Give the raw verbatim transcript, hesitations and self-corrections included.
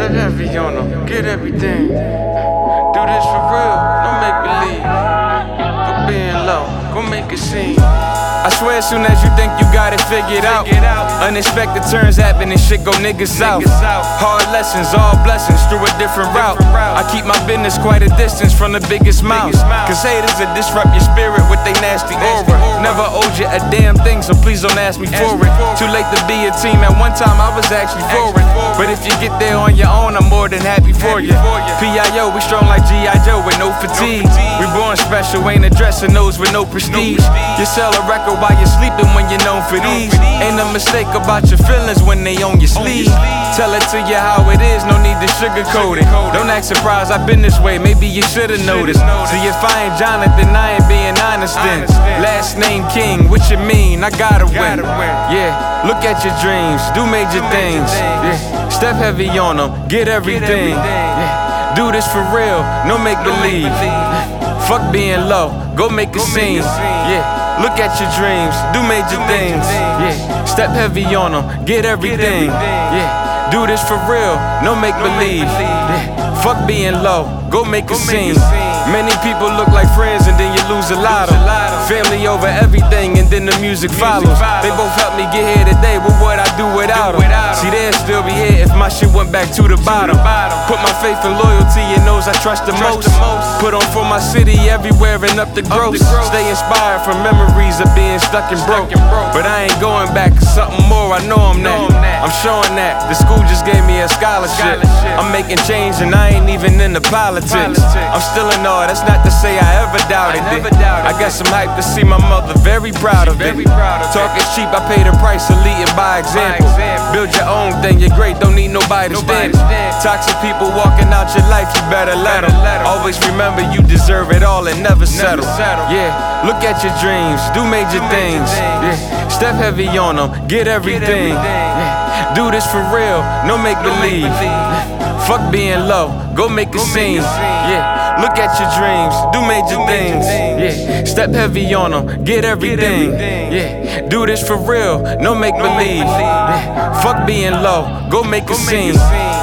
Step heavy on them, get everything. Do this for real, don't make believe. For being low, go make a scene. I swear as soon as you think you got it figured out, unexpected turns happen and shit go niggas south. Hard lessons, all blessings through a different route. I keep my business quite a distance from the biggest mouth. Cause haters will disrupt your spirit with they nasty aura. Never owed you a damn thing, so please don't ask me for it. Too late to be a team, at one time I was actually for it. But if you get there on your own, I'm more than happy for you. P I O, we strong like G I Joe with no fatigue. We born special, ain't addressing those with no prestige. You sell a record while you're sleeping when you're known for these. Ain't a mistake about your feelings when they on your sleeve. Tell it to you how it is, no need to sugarcoat it. Don't act surprised, I've been this way, maybe you should've noticed. See if I ain't Jonathan, I ain't being honest then. Last name King, what you mean? I gotta win. Yeah, look at your dreams, do major things. Yeah, step heavy on them, get everything. Yeah, do this for real, no make believe. Fuck being low, go make a scene. Yeah. Look at your dreams, do major things. Yeah, step heavy on them, get everything. Yeah, do this for real, no make believe. Yeah, fuck being low, go make a scene. Many people look like friends and then you lose a lot of family over everything and then the music follows. They both helped me get here today, what would I do without them? See, they'd still be here if my shit went back to the bottom. Put my faith and loyalty in those I trust the most. Put on for my city everywhere and up the gross. Stay inspired from memories of being stuck and broke. But I ain't going back, cause something more, I know I'm that. I'm showing that, the school just gave me a scholarship. I'm making change and I ain't even into politics. I'm still in all, that's not to say I ever doubted it. I got some hype to see my mother very proud of it. Talking cheap, I pay the price of leading by example. Build your own thing, you're great, don't need nobody to stamp it. Toxic people walking out your life, you better let them. Always remember you deserve it all and never settle. Yeah, look at your dreams, do major things. Yeah, step heavy on them, get everything. Yeah, do this for real, no make believe. Fuck being low, go make a scene. Yeah, look at your dreams, do major things. Yeah, step heavy on them, get everything. Yeah, do this for real, no make believe. Yeah, fuck being low, go make a scene.